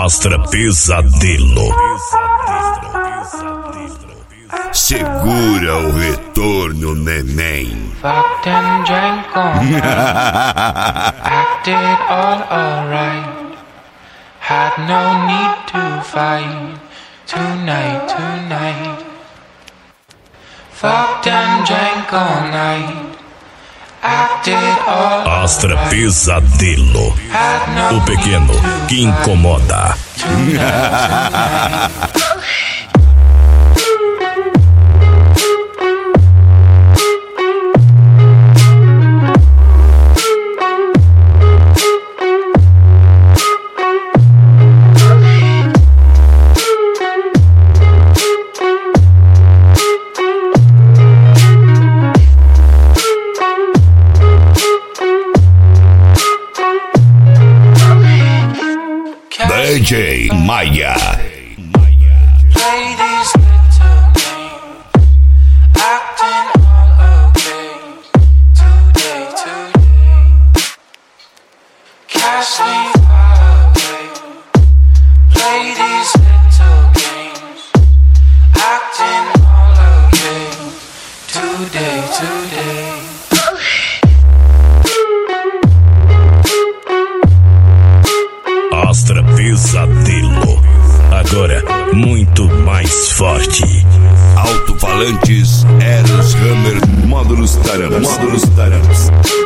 Astra Pesadelo. Segura o retorno, neném. Fucked and drank on. Acted all alright. Had no need to fight. Tonight. Fucked and drank all night. Acted all Astra Pesadelo. O pequeno que incomoda. DJ Maia. play these little games, acting all okay. Today, cash me away. Play these little games, acting all okay. Today. Astra Pesadelo. Agora muito mais forte. Alto-falantes Eros Hammer Módulos Taramas.